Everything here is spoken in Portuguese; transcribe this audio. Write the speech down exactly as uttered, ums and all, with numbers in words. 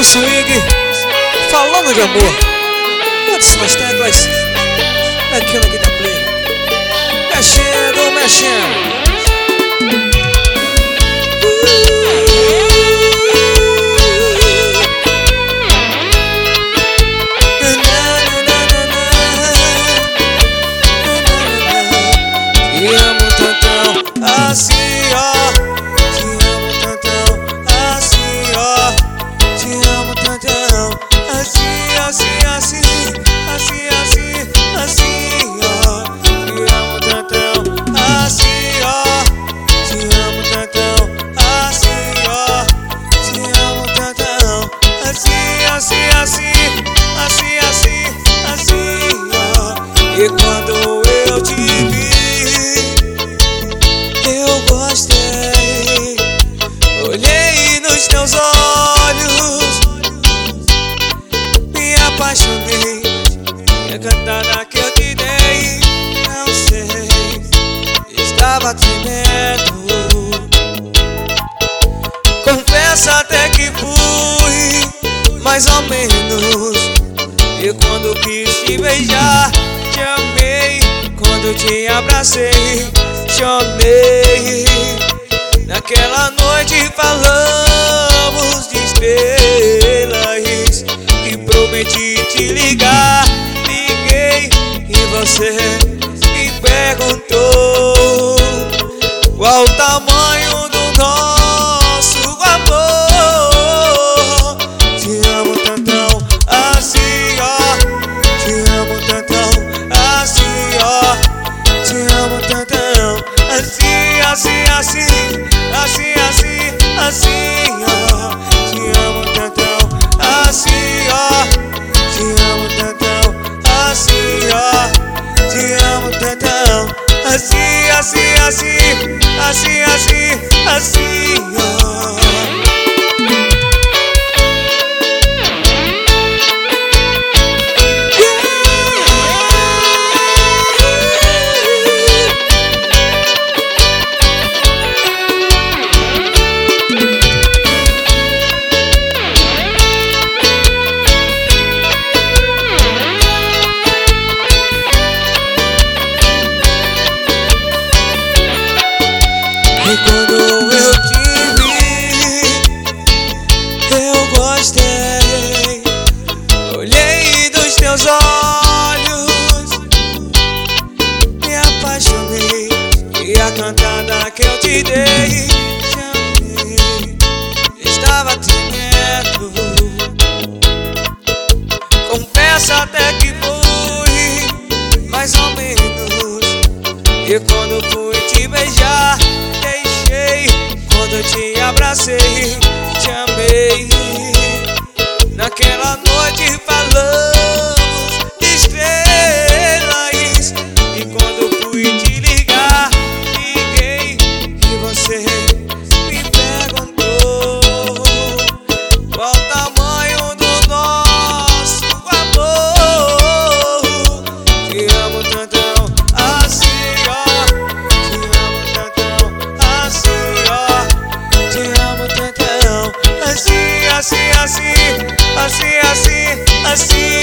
swing, falando de amor. Bota-se nas teclas, aqui na Guitar Play. Mexendo, mexendo. Te amo tantão, assim ó. Te amo tantão, assim ó. Te amo tantão, assim, assim, assim, assim, assim, assim ó. Te amo tantão, assim ó. Te amo tantão, assim ó. Te amo tantão, assim, assim, assim, assim, assim, assim ó. E quando eu te vi, eu gostei, olhei nos teus olhos, me apaixonei. E a cantada que eu te dei, não sei, estava tremendo. Confesso até que fui mais ou menos. E quando quis te beijar, te amei. Quando te abracei, chorei. Naquela noite falamos de estrelas e prometi te ligar. Liguei e você me perguntou qual o tamanho do nosso amor. Te amo tantão, assim ó. Te amo tantão, assim ó. Te amo tantão, assim, assim, assim, assim, assim, assim ó. Te amo tantão, assim ó. Te amo tantão, assim ó. Te amo tantão, assim, assim, assim, assim, assim, assim ó. E quando eu te vi, eu gostei, olhei nos teus olhos, me apaixonei. E a cantada que eu te dei, te amei, estava tremendo. Confesso até que fui mais ou menos. E quando fui te beijar, deixei. Quando eu te abracei, te amei. Naquela noite falamos de estrelas. E quando fui te ligar, liguei e você me perguntou qual o tamanho do nosso amor. Te amo tantão, assim ó. Te amo tantão, assim ó. Te amo tantão, assim, assim, assim, assim, assim, assim.